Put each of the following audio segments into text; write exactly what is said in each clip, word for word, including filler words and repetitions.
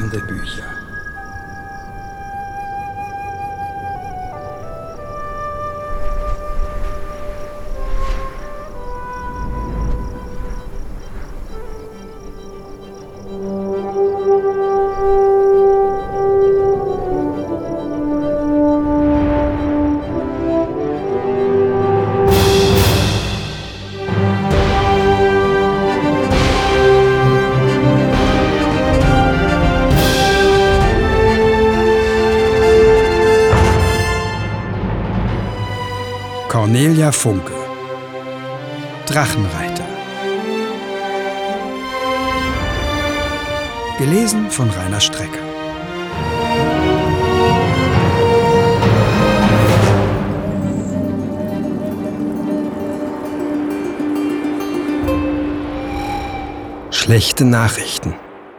spannende Bücher. Cornelia Funke, Drachenreiter. Gelesen von Rainer Strecker. Schlechte Nachrichten.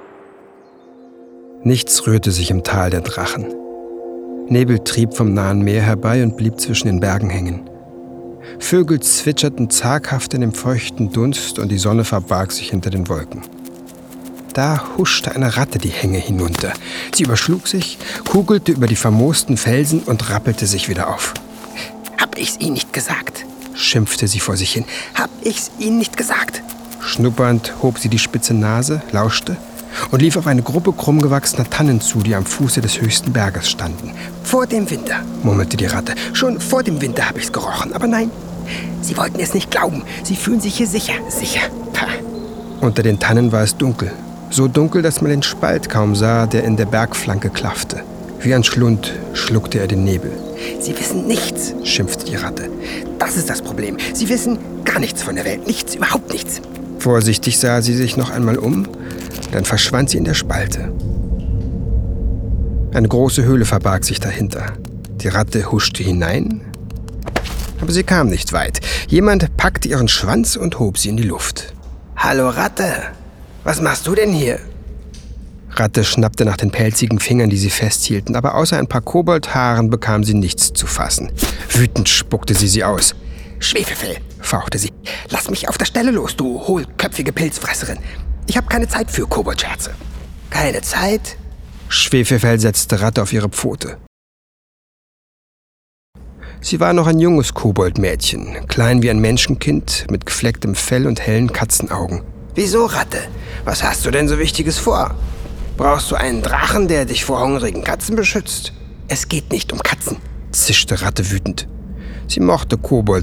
Nichts rührte sich im Tal der Drachen. Nebel trieb vom nahen Meer herbei und blieb zwischen den Bergen hängen. Vögel zwitscherten zaghaft in dem feuchten Dunst und die Sonne verbarg sich hinter den Wolken. Da huschte eine Ratte die Hänge hinunter. Sie überschlug sich, kugelte über die vermoosten Felsen und rappelte sich wieder auf. »Hab ich's Ihnen nicht gesagt?« schimpfte sie vor sich hin. »Hab ich's Ihnen nicht gesagt?« Schnuppernd hob sie die spitze Nase, lauschte und lief auf eine Gruppe krummgewachsener Tannen zu, die am Fuße des höchsten Berges standen. »Vor dem Winter«, murmelte die Ratte. »Schon vor dem Winter hab ich's gerochen, aber nein, Sie wollten es nicht glauben. Sie fühlen sich hier sicher, sicher. Pah.« Unter den Tannen war es dunkel. So dunkel, dass man den Spalt kaum sah, der in der Bergflanke klaffte. Wie ein Schlund schluckte er den Nebel. »Sie wissen nichts«, schimpfte die Ratte. »Das ist das Problem. Sie wissen gar nichts von der Welt. Nichts, überhaupt nichts.« Vorsichtig sah sie sich noch einmal um, dann verschwand sie in der Spalte. Eine große Höhle verbarg sich dahinter. Die Ratte huschte hinein, aber sie kam nicht weit. Jemand packte ihren Schwanz und hob sie in die Luft. »Hallo Ratte, was machst du denn hier?« Ratte schnappte nach den pelzigen Fingern, die sie festhielten, aber außer ein paar Koboldhaaren bekam sie nichts zu fassen. Wütend spuckte sie sie aus. »Schwefelfell«, fauchte sie. »Lass mich auf der Stelle los, du hohlköpfige Pilzfresserin. Ich habe keine Zeit für Koboldscherze.« »Keine Zeit?« Schwefelfell setzte Ratte auf ihre Pfote. Sie war noch ein junges Koboldmädchen, klein wie ein Menschenkind, mit geflecktem Fell und hellen Katzenaugen. »Wieso, Ratte? Was hast du denn so Wichtiges vor? Brauchst du einen Drachen, der dich vor hungrigen Katzen beschützt?« »Es geht nicht um Katzen«, zischte Ratte wütend. Sie mochte Kobold